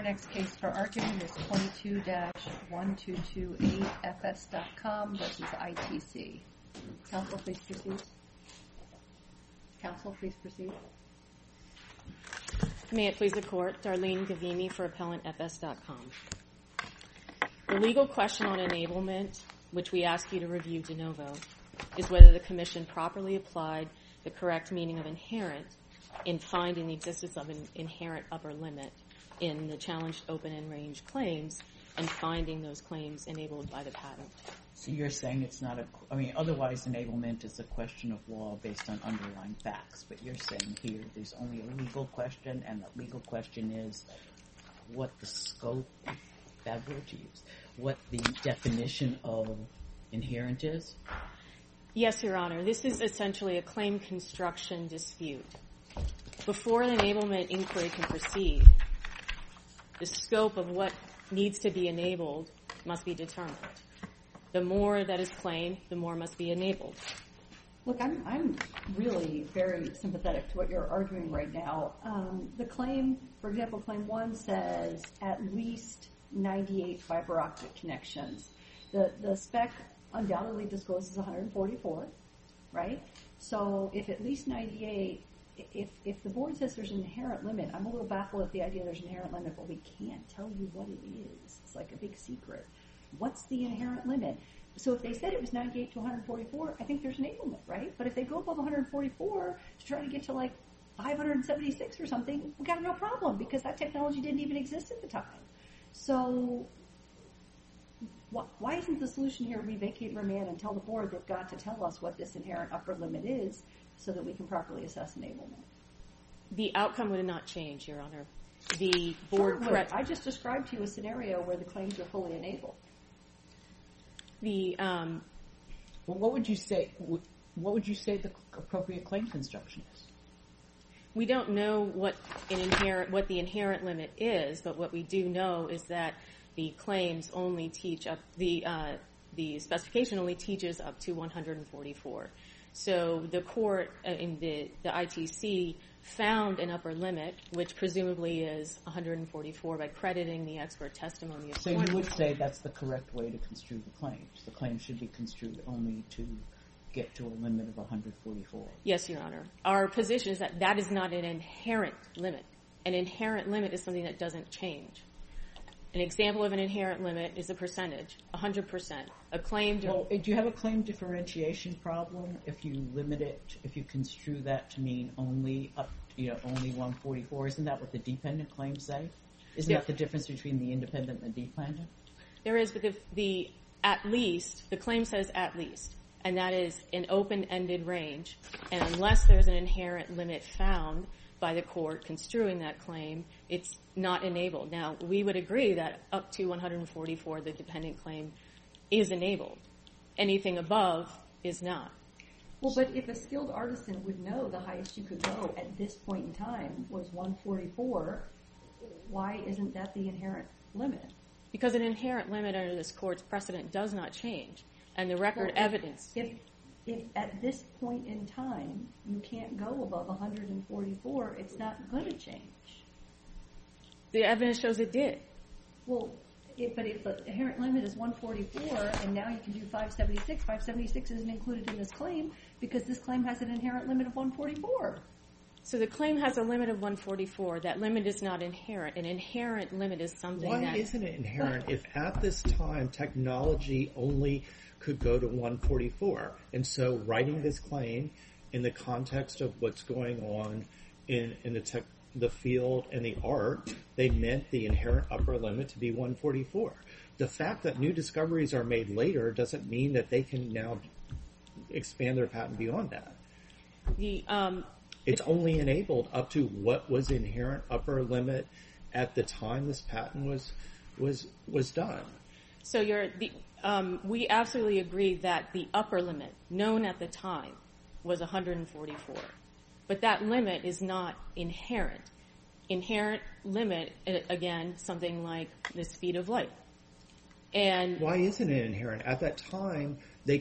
Our next case for argument is 22-1228 FS.com versus ITC. Counsel, please proceed. May it please the Court, Darlene Gavini for Appellant FS.com. The legal question on enablement, which we ask you to review de novo, is whether the Commission properly applied the correct meaning of inherent in finding the existence of an inherent upper limit in the challenged open-end range claims and finding those claims enabled by the patent. So you're saying it's not otherwise enablement is a question of law based on underlying facts, but you're saying here there's only a legal question, and the legal question is what the scope, bad word to use, what the definition of inherent is? Yes, Your Honor. This is essentially a claim construction dispute. Before an enablement inquiry can proceed, the scope of what needs to be enabled must be determined. The more that is claimed, the more must be enabled. Look, I'm really very sympathetic to what you're arguing right now. The claim, for example, Claim 1 says at least 98 fiber optic connections. The spec undoubtedly discloses 144, right? So if at least 98, if the board says there's an inherent limit, I'm a little baffled at the idea there's an inherent limit, but we can't tell you what it is. It's like a big secret. What's the inherent limit? So if they said it was 98 to 144, I think there's enablement, right? But if they go above 144 to try to get to like 576 or something, we got a real problem because that technology didn't even exist at the time. So why isn't the solution here we vacate and remand and tell the board they've got to tell us what this inherent upper limit is so that we can properly assess enablement? The outcome would not change, Your Honor. The board I just described to you a scenario where the claims are fully enabled. What would you say? What would you say the appropriate claim construction is? We don't know what the inherent limit is, but what we do know is that the claims only teach up the specification only teaches up to 144. So the court in the ITC found an upper limit, which presumably is 144, by crediting the expert testimony of 20. So you would say that's the correct way to construe the claims. The claims should be construed only to get to a limit of 144. Yes, Your Honor. Our position is that that is not an inherent limit. An inherent limit is something that doesn't change. An example of an inherent limit is a percentage, 100%. Do you have a claim differentiation problem if you limit it, if you construe that to mean only 144? Isn't that what the dependent claims say? Isn't that the difference between the independent and the dependent? There is, but the claim says at least, and that is an open-ended range. And unless there's an inherent limit found by the court construing that claim, it's not enabled. Now, we would agree that up to 144, the dependent claim is enabled. Anything above is not. Well, but if a skilled artisan would know the highest you could go at this point in time was 144, why isn't that the inherent limit? Because an inherent limit under this court's precedent does not change. And the record evidence... If at this point in time you can't go above 144, it's not going to change. The evidence shows it did. Well, but if the inherent limit is 144 and now you can do 576, 576 isn't included in this claim because this claim has an inherent limit of 144. So the claim has a limit of 144. That limit is not inherent. An inherent limit is something Why isn't it inherent if at this time technology only could go to 144? And so writing this claim in the context of what's going on in the field and the art, they meant the inherent upper limit to be 144. The fact that new discoveries are made later doesn't mean that they can now expand their patent beyond that. It's only enabled up to what was inherent upper limit at the time this patent was done. So we absolutely agree that the upper limit known at the time was 144. But that limit is not inherent. Inherent limit, again, something like the speed of light. And why isn't it inherent? At that time,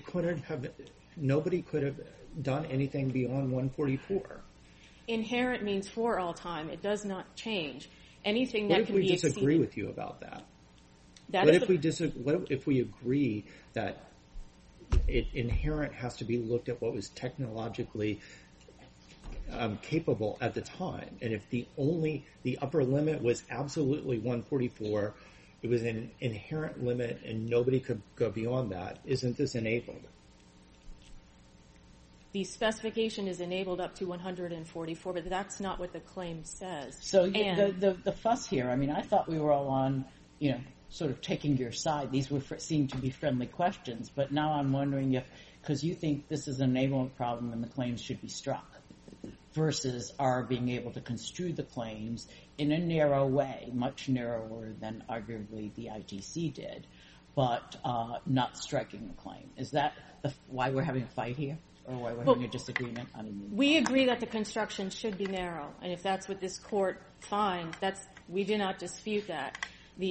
nobody could have done anything beyond 144. Inherent means for all time. It does not change. anything What that if can we be disagree exceeded. with you about that? That What is if we agree that it inherent has to be looked at what was technologically capable at the time, and if the upper limit was absolutely 144, it was an inherent limit, and nobody could go beyond that. Isn't this enabled? the specification is enabled up to 144, but that's not what the claim says. So And the fuss here, I mean, I thought we were all on, sort of taking your side. These seemed to be friendly questions, but now I'm wondering if, because you think this is an enablement problem and the claims should be struck, versus our being able to construe the claims in a narrow way, much narrower than arguably the ITC did, but not striking the claim. Is that why we're having a fight here? Or why we're having a disagreement? I don't know. we agree that the construction should be narrow, and if that's what this court finds, we do not dispute that.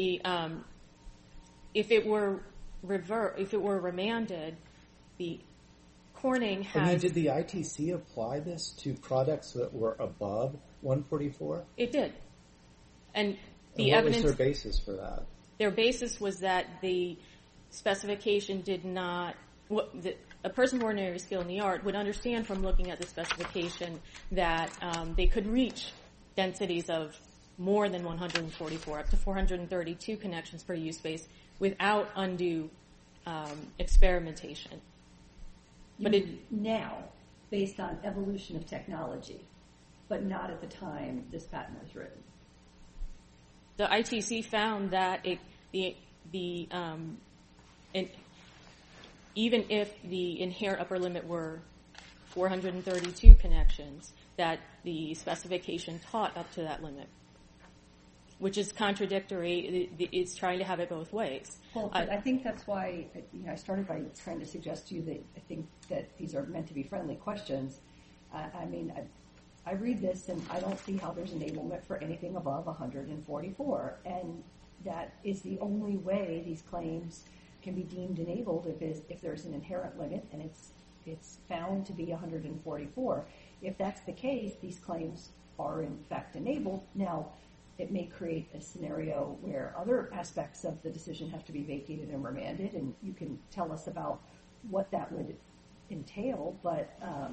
If it were remanded, the Corning has. I mean, did the ITC apply this to products that were above 144? It did, and the And what evidence. was their basis for that? Their basis was that the specification did not. A person of ordinary skill in the art would understand from looking at the specification that they could reach densities of more than 144, up to 432 connections per use space without undue experimentation. But now, based on evolution of technology, but not at the time this patent was written. The ITC found that even if the inherent upper limit were 432 connections, that the specification taught up to that limit, which is contradictory. It's trying to have it both ways. Well, I think that's why I started by trying to suggest to you that I think that these are meant to be friendly questions. I mean, I read this and I don't see how there's enablement for anything above 144, and that is the only way these claims can be deemed enabled if there's an inherent limit and it's found to be 144. If that's the case, these claims are in fact enabled. Now, it may create a scenario where other aspects of the decision have to be vacated and remanded, and you can tell us about what that would entail, but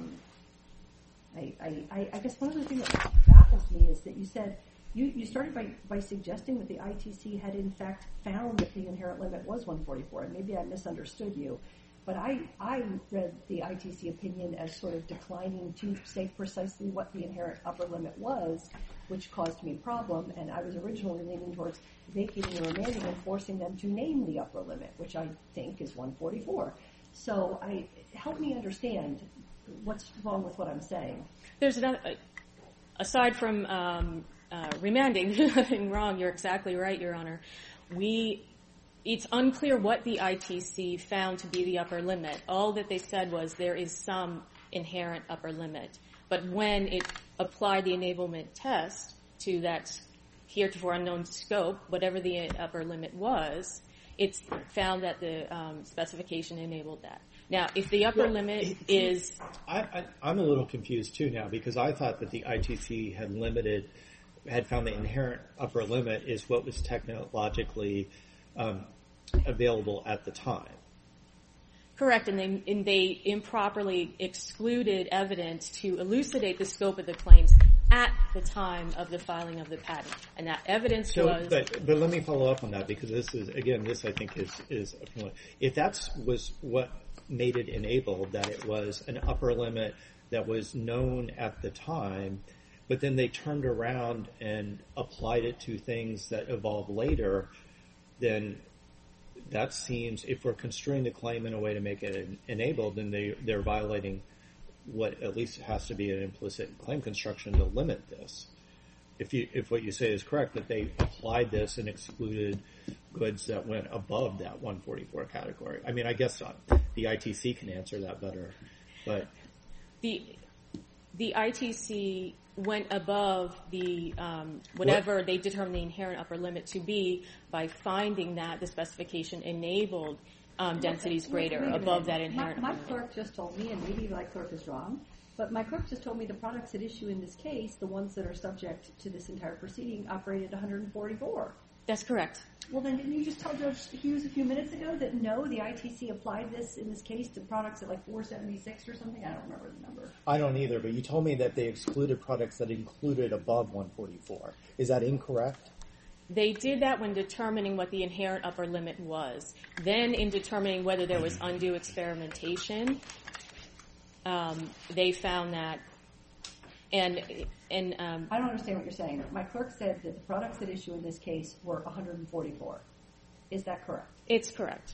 I guess one of the things that baffles me is that you said you started by suggesting that the ITC had in fact found that the inherent limit was 144, and maybe I misunderstood you, but I read the ITC opinion as sort of declining to say precisely what the inherent upper limit was, which caused me a problem, and I was originally leaning towards vacating and remanding and forcing them to name the upper limit, which I think is 144. So help me understand what's wrong with what I'm saying. There's another, aside from remanding, there's nothing wrong. You're exactly right, Your Honor. It's unclear what the ITC found to be the upper limit. All that they said was there is some inherent upper limit. But when it applied the enablement test to that heretofore unknown scope, whatever the upper limit was, it's found that the specification enabled that. Now, if the upper limit is... I'm a little confused too now, because I thought that the ITC had found the inherent upper limit is what was technologically available at the time. Correct, and they improperly excluded evidence to elucidate the scope of the claims at the time of the filing of the patent, and that evidence was... But let me follow up on that, because this I think is if that was what made it enabled, that it was an upper limit that was known at the time, but then they turned around and applied it to things that evolved later, then that seems, if we're construing the claim in a way to make it enabled, then they're violating what at least has to be an implicit claim construction to limit this. If what you say is correct, that they applied this and excluded goods that went above that 144 category. I mean, I guess the ITC can answer that better, but... The ITC went above the whatever they determined the inherent upper limit to be by finding that the specification enabled densities greater above that inherent upper limit. My clerk just told me, and maybe my clerk is wrong, But my clerk just told me the products at issue in this case, the ones that are subject to this entire proceeding, operate at 144. That's correct. Well, then didn't you just tell Judge Hughes a few minutes ago that no, the ITC applied this in this case to products at like 476 or something? I don't remember the number. I don't either, but you told me that they excluded products that included above 144. Is that incorrect? They did that when determining what the inherent upper limit was. Then in determining whether there was undue experimentation, they found that, and I don't understand what you're saying. My clerk said that the products at issue in this case were 144. Is that correct? It's correct.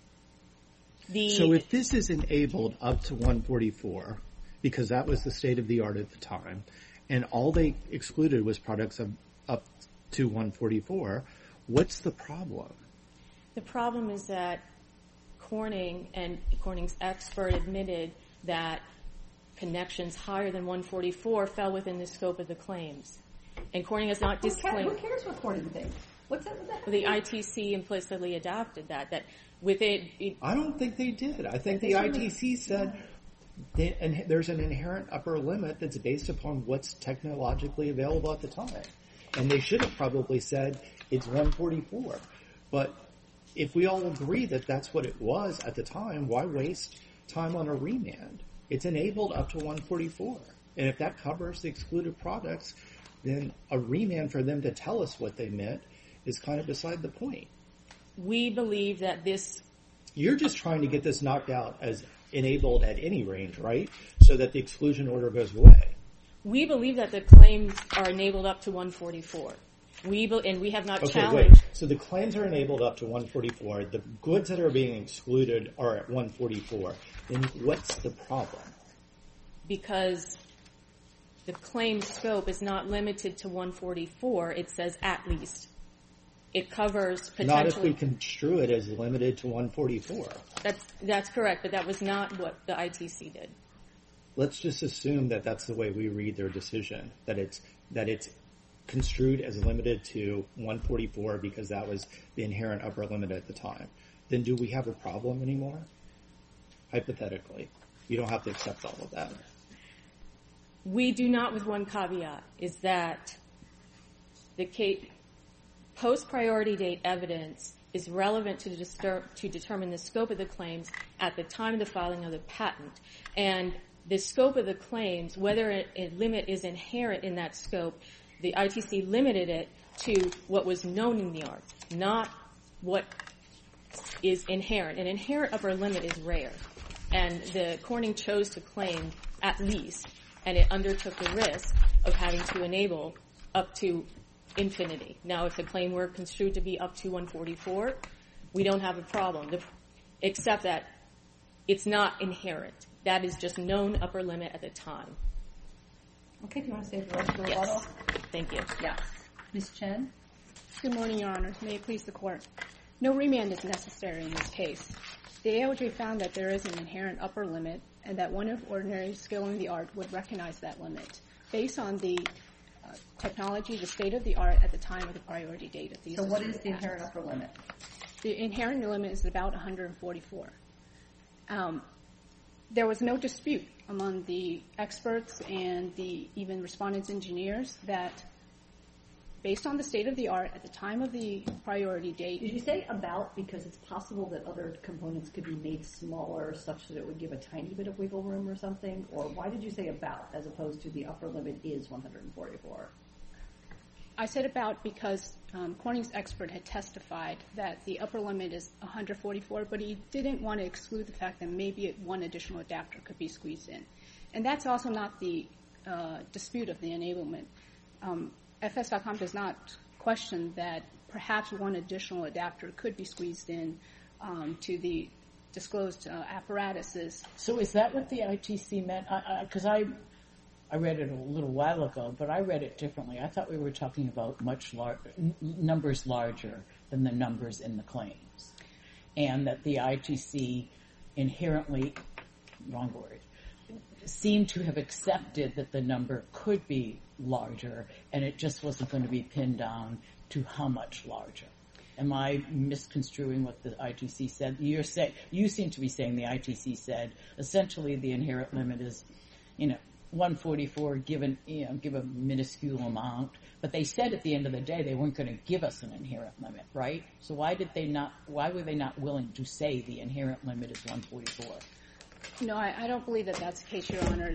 So if this is enabled up to 144, because that was the state of the art at the time, and all they excluded was products up to 144, what's the problem? The problem is that Corning and Corning's expert admitted that connections higher than 144 fell within the scope of the claims. And Corning has not disclaimed... Who cares what Corning thinks? What's that? The ITC implicitly adopted that with it... I don't think they did. I think the ITC said there's an inherent upper limit that's based upon what's technologically available at the time. And they should have probably said it's 144. But if we all agree that that's what it was at the time, why waste time on a remand? It's enabled up to 144. And if that covers the excluded products, then a remand for them to tell us what they meant is kind of beside the point. We believe that this... You're just trying to get this knocked out as enabled at any range, right? So that the exclusion order goes away. We believe that the claims are enabled up to 144. And we have not challenged... Wait. So the claims are enabled up to 144. The goods that are being excluded are at 144. Then what's the problem? Because the claim scope is not limited to 144. It says at least. It covers potentially... Not if we construe it as limited to 144. That's correct, but that was not what the ITC did. Let's just assume that that's the way we read their decision, that it's construed as limited to 144 because that was the inherent upper limit at the time. Then do we have a problem anymore? Hypothetically. You don't have to accept all of that. We do not, with one caveat, is that the post-priority date evidence is relevant to determine the scope of the claims at the time of the filing of the patent. And the scope of the claims, whether a limit is inherent in that scope, the ITC limited it to what was known in the art, not what is inherent. An inherent upper limit is rare. And the Corning chose to claim at least, and it undertook the risk of having to enable up to infinity. Now, if the claim were construed to be up to 144, we don't have a problem, except that it's not inherent. That is just known upper limit at the time. Okay, do you want to save the rest of the rebuttal? Yes. Thank you. Yeah. Ms. Chen? Good morning, Your Honors. May it please the Court. No remand is necessary in this case. The ALJ found that there is an inherent upper limit and that one of ordinary skill in the art would recognize that limit based on the technology, the state of the art at the time of the priority date of these. So what is the inherent upper limit? The inherent limit is about 144. There was no dispute among the experts and the even respondents engineers that based on the state of the art at the time of the priority date. Did you say about because it's possible that other components could be made smaller such that it would give a tiny bit of wiggle room or something? Or why did you say about as opposed to the upper limit is 144? I said about because Corning's expert had testified that the upper limit is 144, but he didn't want to exclude the fact that maybe one additional adapter could be squeezed in. And that's also not the dispute of the enablement. FS.com does not question that perhaps one additional adapter could be squeezed in to the disclosed apparatuses. So is that what the ITC meant? Because I read it a little while ago, but I read it differently. I thought we were talking about much numbers larger than the numbers in the claims, and that the ITC inherently, wrong word, seemed to have accepted that the number could be larger, and it just wasn't going to be pinned down to how much larger. Am I misconstruing what the ITC said? You seem to be saying the ITC said essentially the inherent limit is, 144, give a minuscule amount, but they said at the end of the day they weren't going to give us an inherent limit, right? So why were they not willing to say the inherent limit is 144? No, I don't believe that that's the case, Your Honor.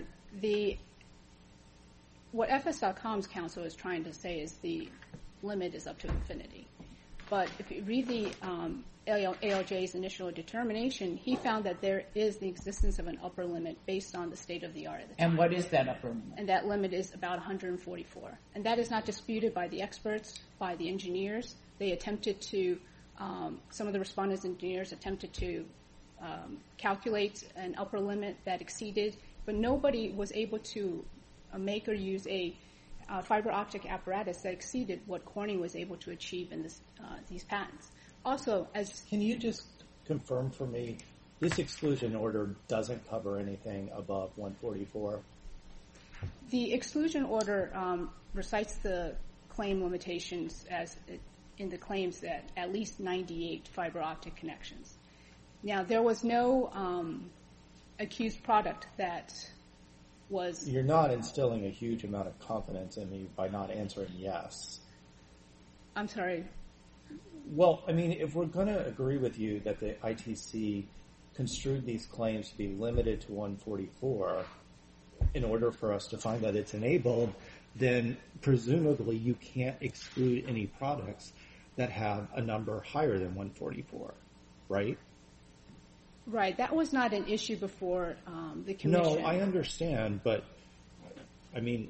What FS.com's counsel is trying to say is the limit is up to infinity. But if you read the ALJ's initial determination, he found that there is the existence of an upper limit based on the state of the art at the time. And what is that upper limit? And that limit is about 144. And that is not disputed by the experts, by the engineers. They attempted to, some of the respondents' engineers attempted to calculate an upper limit that exceeded, but nobody was able to make or use a fiber optic apparatus that exceeded what Corning was able to achieve in these patents. Also, can you just confirm for me, this exclusion order doesn't cover anything above 144? The exclusion order recites the claim limitations in the claims that at least 98 fiber optic connections. Now, there was no accused product that was... You're not instilling a huge amount of confidence in me by not answering yes. I'm sorry. Well, I mean, if we're going to agree with you that the ITC construed these claims to be limited to 144 in order for us to find that it's enabled, then presumably you can't exclude any products that have a number higher than 144, right? Right. That was not an issue before the commission. No, I understand, but, I mean...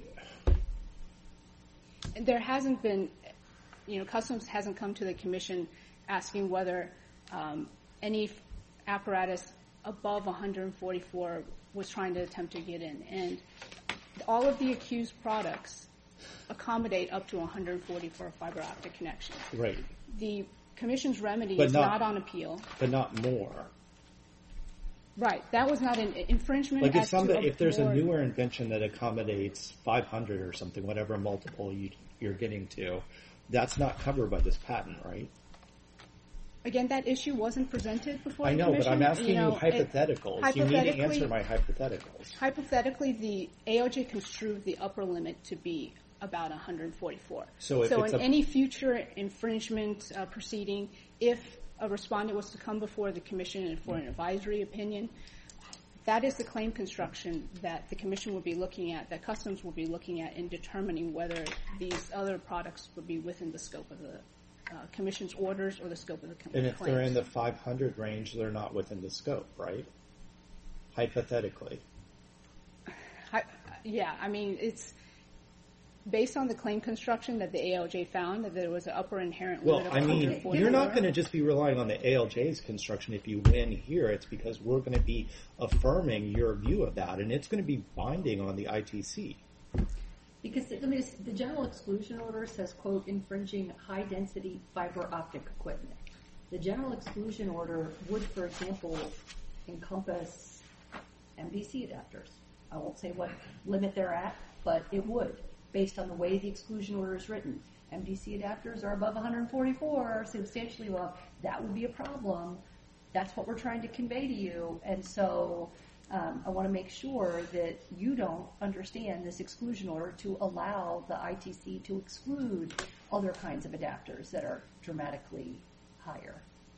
There hasn't been... Customs hasn't come to the commission asking whether any apparatus above 144 was trying to attempt to get in. And all of the accused products accommodate up to 144 fiber optic connections. Right. The commission's remedy is not on appeal. But not more. Right. That was not an infringement. Like if there's a newer invention that accommodates 500 or something, whatever multiple you're getting to, that's not covered by this patent, right? Again, that issue wasn't presented before the commission. I know, but I'm asking you hypotheticals. You need to answer my hypotheticals. Hypothetically, the ALJ construed the upper limit to be about 144. So in any future infringement proceeding, if a respondent was to come before the commission for an advisory opinion, that is the claim construction that the commission will be looking at, that Customs will be looking at in determining whether these other products would be within the scope of the commission's orders or the scope of the claims. And if they're in the 500 range, they're not within the scope, right? Hypothetically. Yeah, I mean, it's based on the claim construction that the ALJ found that there was an upper inherent limit of 144. You're not going to just be relying on the ALJ's construction if you win here. It's because we're going to be affirming your view of that, and it's going to be binding on the ITC. Because the general exclusion order says, quote, infringing high-density fiber optic equipment. The general exclusion order would, for example, encompass MDC adapters. I won't say what limit they're at, but it would, based on the way the exclusion order is written. MDC adapters are above 144, substantially above. That would be a problem. That's what we're trying to convey to you. And so I want to make sure that you don't understand this exclusion order to allow the ITC to exclude other kinds of adapters that are dramatically higher.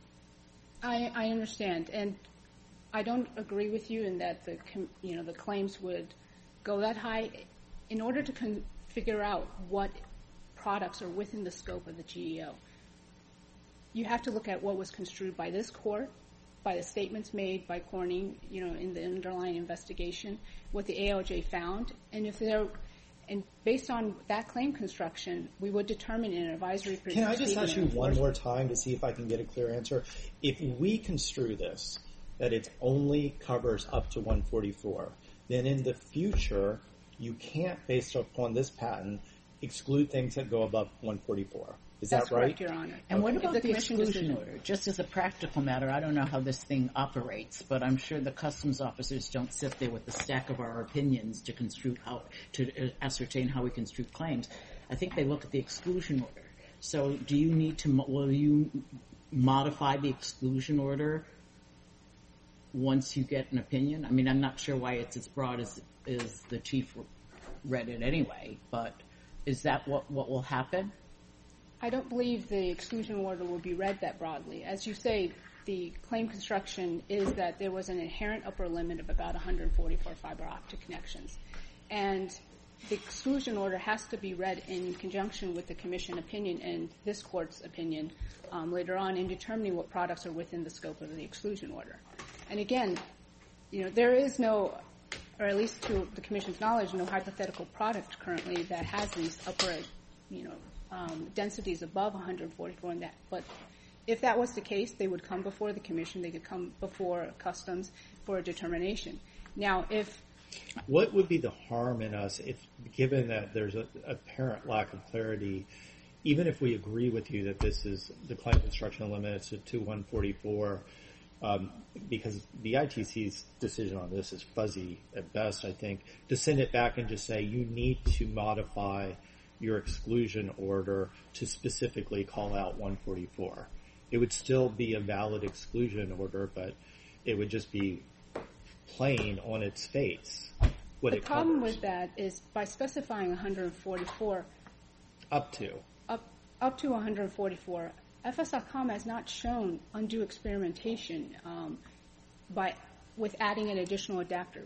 I understand, and I don't agree with you in that the claims would go that high. In order to figure out what products are within the scope of the GEO, you have to look at what was construed by this court, by the statements made by Corning, in the underlying investigation, what the ALJ found, and based on that claim construction, we would determine in an advisory proceeding. Can I just ask you one more time to see if I can get a clear answer? If we construe this, that it only covers up to 144, then in the future, you can't, based upon this patent, exclude things that go above 144. Is that right? That's correct, Your Honor. And what about the exclusion order? Just as a practical matter, I don't know how this thing operates, but I'm sure the customs officers don't sit there with a stack of our opinions to ascertain how we construe claims. I think they look at the exclusion order. So will you modify the exclusion order once you get an opinion? I mean, I'm not sure why it's as broad as is the chief read it anyway, but is that what will happen? I don't believe the exclusion order will be read that broadly. As you say, the claim construction is that there was an inherent upper limit of about 144 fiber optic connections. And the exclusion order has to be read in conjunction with the commission opinion and this court's opinion later on in determining what products are within the scope of the exclusion order. And again, there is no, or at least to the commission's knowledge, no hypothetical product currently that has these upper, densities above 144 in that. But if that was the case, they would come before the commission. They could come before customs for a determination. Now, what would be the harm in us if, given that there's an apparent lack of clarity, even if we agree with you that this is the claim construction limit to 144, because the ITC's decision on this is fuzzy at best, I think, to send it back and just say you need to modify your exclusion order to specifically call out 144. It would still be a valid exclusion order, but it would just be plain on its face what it covers. The problem with that is by specifying 144 up to 144, FS.com has not shown undue experimentation with adding an additional adapter.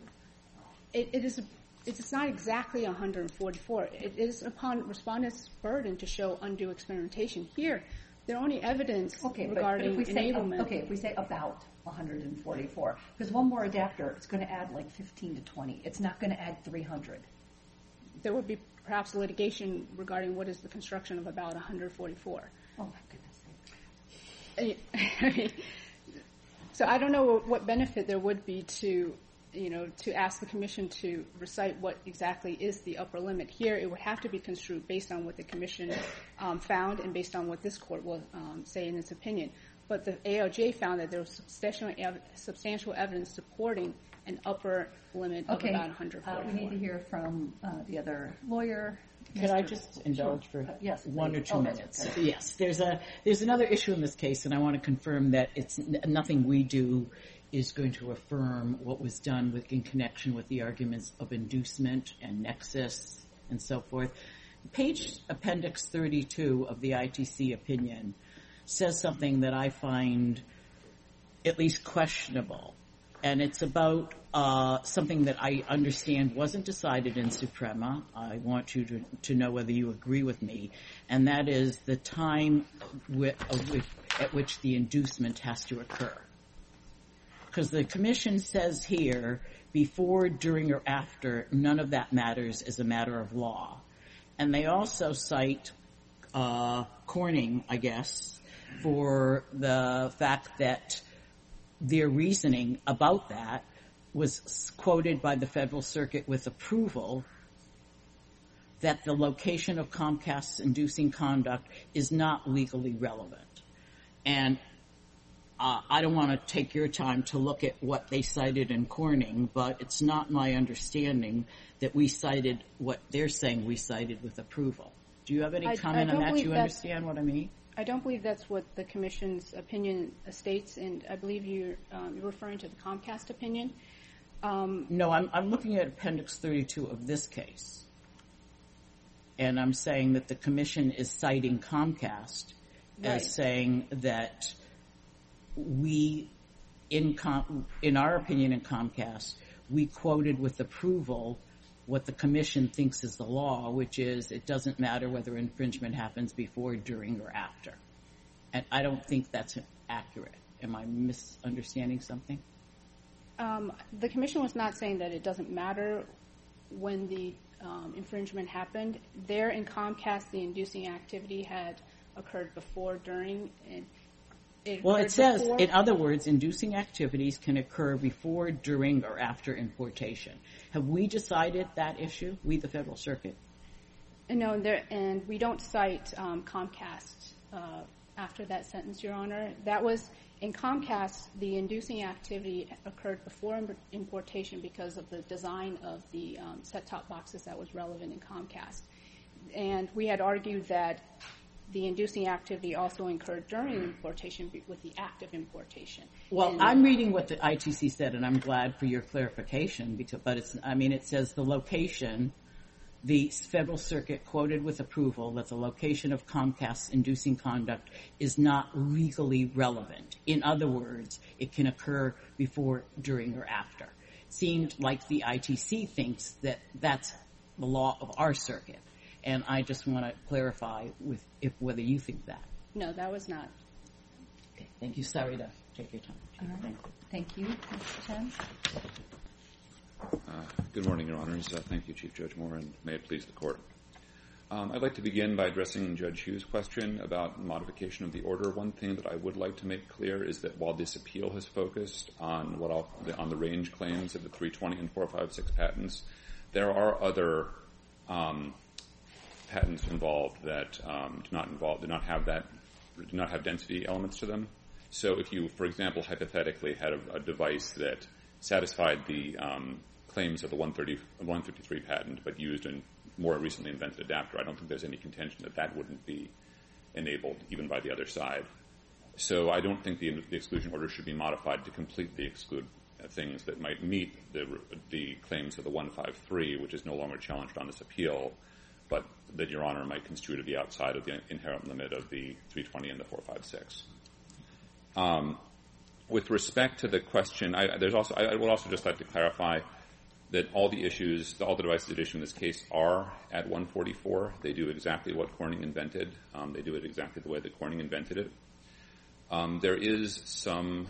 It's not exactly 144. It is upon respondents' burden to show undue experimentation. Here, the only evidence regarding enablement. If we say about 144, because one more adapter, it's going to add like 15 to 20. It's not going to add 300. There would be perhaps litigation regarding what is the construction of about 144. Oh, my goodness. So I don't know what benefit there would be to ask the commission to recite what exactly is the upper limit. Here, it would have to be construed based on what the commission found and based on what this court will say in its opinion. But the ALJ found that there was substantial evidence supporting an upper limit of about 144. We need to hear from the other lawyer. Could I just indulge for yes, 1 or 2 minutes? Okay. Yes, there's another issue in this case, and I want to confirm that it's nothing we do is going to affirm what was done in connection with the arguments of inducement and nexus and so forth. Page appendix 32 of the ITC opinion says something that I find at least questionable, and it's about something that I understand wasn't decided in Suprema. I want you to know whether you agree with me, and that is the time at which the inducement has to occur. Because the commission says here, before, during, or after, none of that matters as a matter of law. And they also cite Corning, I guess, for the fact that their reasoning about that was quoted by the Federal Circuit with approval that the location of Comcast's inducing conduct is not legally relevant. And I don't want to take your time to look at what they cited in Corning, but it's not my understanding that we cited what they're saying we cited with approval. Do you have any comment on that? Do you understand what I mean? I don't believe that's what the commission's opinion states, and I believe you're referring to the Comcast opinion. No, I'm looking at Appendix 32 of this case, and I'm saying that the commission is citing Comcast as saying that we, in our opinion in Comcast, we quoted with approval what the commission thinks is the law, which is it doesn't matter whether infringement happens before, during, or after. And I don't think that's accurate. Am I misunderstanding something? The commission was not saying that it doesn't matter when the infringement happened. There in Comcast, the inducing activity had occurred before, during, and it says, in other words, inducing activities can occur before, during, or after importation. Have we decided that issue, we the Federal Circuit? No, and we don't cite Comcast after that sentence, Your Honor. That was, in Comcast, the inducing activity occurred before importation because of the design of the set-top boxes that was relevant in Comcast. And we had argued that the inducing activity also occurred during importation with the act of importation. Well, And I'm reading what the ITC said, and I'm glad for your clarification. But it says the location, the Federal Circuit quoted with approval that the location of Comcast's inducing conduct is not legally relevant. In other words, it can occur before, during, or after. Seemed like the ITC thinks that that's the law of our circuit. And I just want to clarify whether you think that. no, that was not. Okay, thank you. Sorry to take your time. All right. Thank you, Mr. Chen. Good morning, Your Honors. Thank you, Chief Judge Moore, and may it please the Court. I'd like to begin by addressing Judge Hughes' question about modification of the order. One thing that I would like to make clear is that while this appeal has focused on on the range claims of the 320 and 456 patents, there are other patents involved that do not have density elements to them. So if you, for example, hypothetically had a device that satisfied the claims of the 153 patent but used a more recently invented adapter, I don't think there's any contention that wouldn't be enabled even by the other side. So I don't think the exclusion order should be modified to completely exclude things that might meet the claims of the 153, which is no longer challenged on this appeal, but that Your Honor might construe to be outside of the inherent limit of the 320 and the 456. With respect to the question, I would also just like to clarify that all the devices at issue in this case are at 144. They do exactly what Corning invented. They do it exactly the way that Corning invented it. There is some,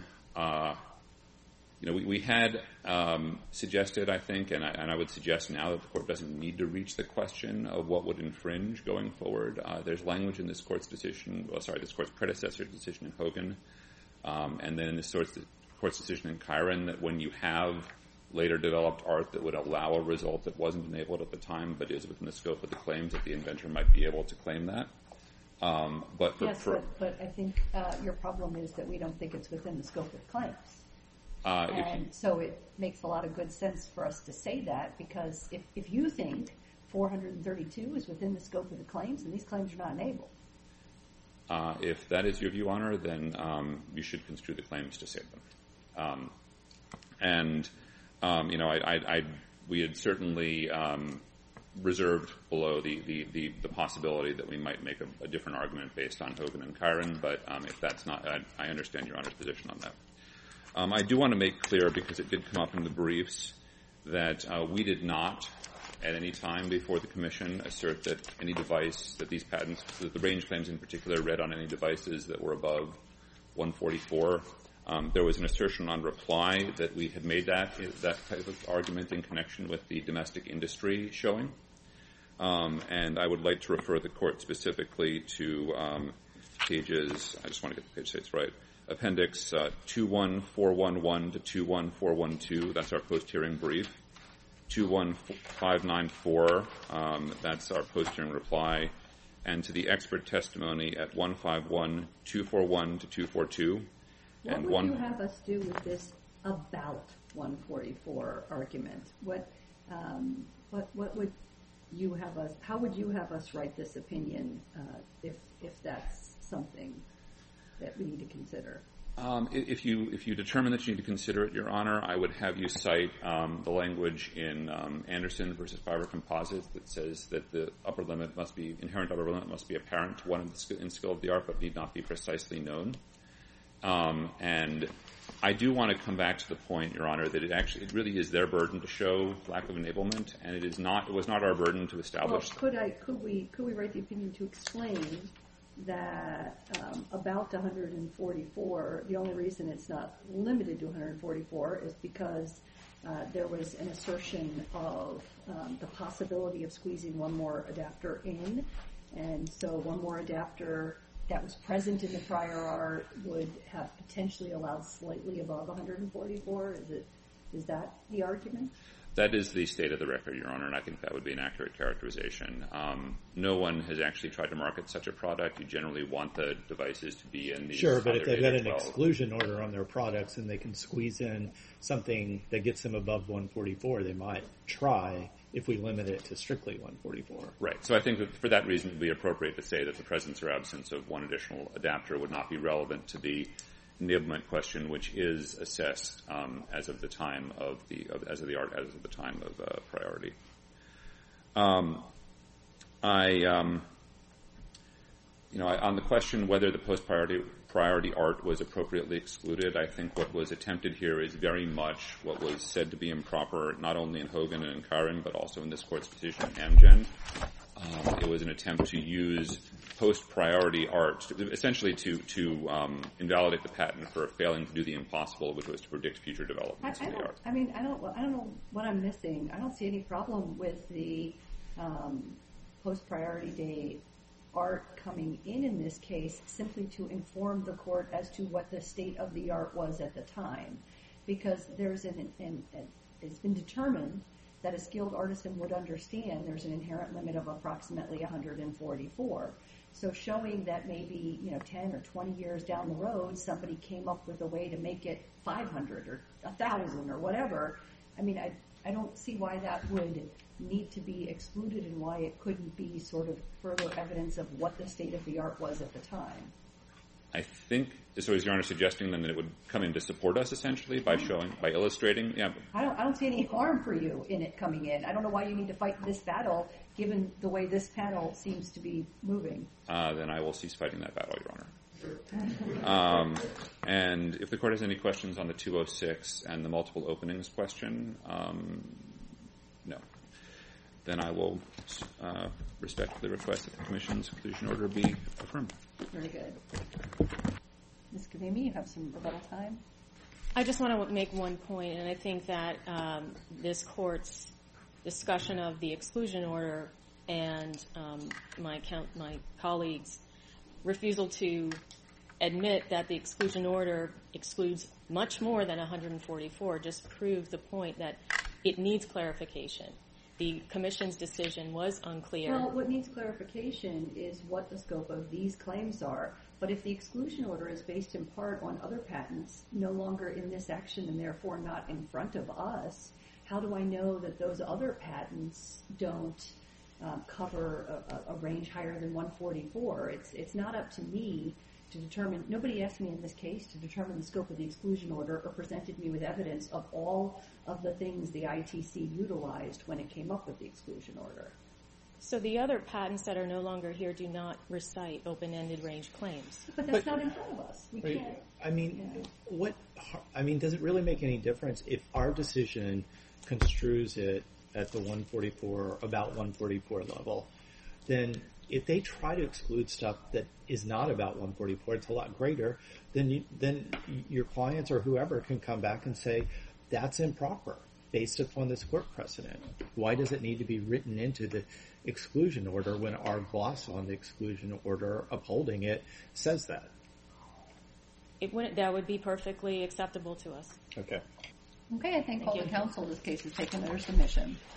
we had suggested, I think, and I would suggest now that the Court doesn't need to reach the question of what would infringe going forward. There's language in this Court's predecessor decision in Hogan, and then in this Court's decision in Chiron, that when you have later developed art that would allow a result that wasn't enabled at the time but is within the scope of the claims, that the inventor might be able to claim that. But I think your problem is that we don't think it's within the scope of the claims. So it makes a lot of good sense for us to say that, because if you think 432 is within the scope of the claims, then these claims are not enabled. If that is your view, Honor, then you should construe the claims to save them. We had certainly reserved below the possibility that we might make a different argument based on Hogan and Chiron, but if that's not, I understand Your Honor's position on that. I do want to make clear, because it did come up in the briefs, that we did not at any time before the Commission assert that any device, that these patents, that the range claims in particular, read on any devices that were above 144. There was an assertion on reply that we had made that type of argument in connection with the domestic industry showing. And I would like to refer the Court specifically to pages, I just want to get the page dates right, Appendix 21411 to 21412, that's our post-hearing brief. 21594, that's our post-hearing reply. And to the expert testimony at 151241 to 242. What would you have us do with this about 144 argument? What would you have us? How would you have us write this opinion if that's something that we need to consider? If you determine that you need to consider it, Your Honor, I would have you cite the language in Anderson versus Fiber Composites that says that the inherent upper limit must be apparent to one in skill of the art, but need not be precisely known. And I do want to come back to the point, Your Honor, that it really is their burden to show lack of enablement, and it was not our burden to establish. Well, could we write the opinion to explain that about 144, the only reason it's not limited to 144 is because there was an assertion of the possibility of squeezing one more adapter in, and so one more adapter that was present in the prior art would have potentially allowed slightly above 144? Is that the argument? That is the state of the record, Your Honor, and I think that would be an accurate characterization. No one has actually tried to market such a product. You generally want the devices to be in these. Sure, but if they've got an exclusion order on their products and they can squeeze in something that gets them above 144, they might try if we limit it to strictly 144. Right. So I think that for that reason it would be appropriate to say that the presence or absence of one additional adapter would not be relevant to the enablement question, which is assessed as of the time of the time of priority. On the question whether the post-priority art was appropriately excluded, I think what was attempted here is very much what was said to be improper, not only in Hogan and in Curran, but also in this court's decision in Amgen. It was an attempt to use post-priority art, essentially to invalidate the patent for failing to do the impossible, which was to predict future developments of the art. I don't know what I'm missing. I don't see any problem with the post-priority date art coming in this case, simply to inform the court as to what the state of the art was at the time, because it's been determined that a skilled artisan would understand there's an inherent limit of approximately 144. So showing that maybe 10 or 20 years down the road somebody came up with a way to make it 500 or 1,000 or whatever, I don't see why that would need to be excluded and why it couldn't be sort of further evidence of what the state of the art was at the time. I think, so is Your Honor suggesting then that it would come in to support us essentially by illustrating? Yeah. I don't see any harm for you in it coming in. I don't know why you need to fight this battle given the way this panel seems to be moving. Then I will cease fighting that battle, Your Honor. And if the court has any questions on the 206 and the multiple openings question, no. Then I will respectfully request that the Commission's conclusion order be affirmed. Very good. Ms. Kavimi, you have some rebuttal time? I just want to make one point, and I think that this Court's discussion of the exclusion order and my colleagues' refusal to admit that the exclusion order excludes much more than 144 just proves the point that it needs clarification. The Commission's decision was unclear. Well, what needs clarification is what the scope of these claims are. But if the exclusion order is based in part on other patents, no longer in this action and therefore not in front of us, how do I know that those other patents don't cover a range higher than 144? It's not up to me to determine. Nobody asked me in this case to determine the scope of the exclusion order or presented me with evidence of all of the things the ITC utilized when it came up with the exclusion order. So the other patents that are no longer here do not recite open-ended range claims. But that's not in front of us. We can't. Does it really make any difference if our decision construes it at the 144, about 144 level? Then if they try to exclude stuff that is not about 144, it's a lot greater, then your clients or whoever can come back and say, that's improper based upon this court precedent. Why does it need to be written into the exclusion order when our gloss on the exclusion order upholding it says that? That would be perfectly acceptable to us. Okay. Okay, I thank all the counsel. This case is taken under submission.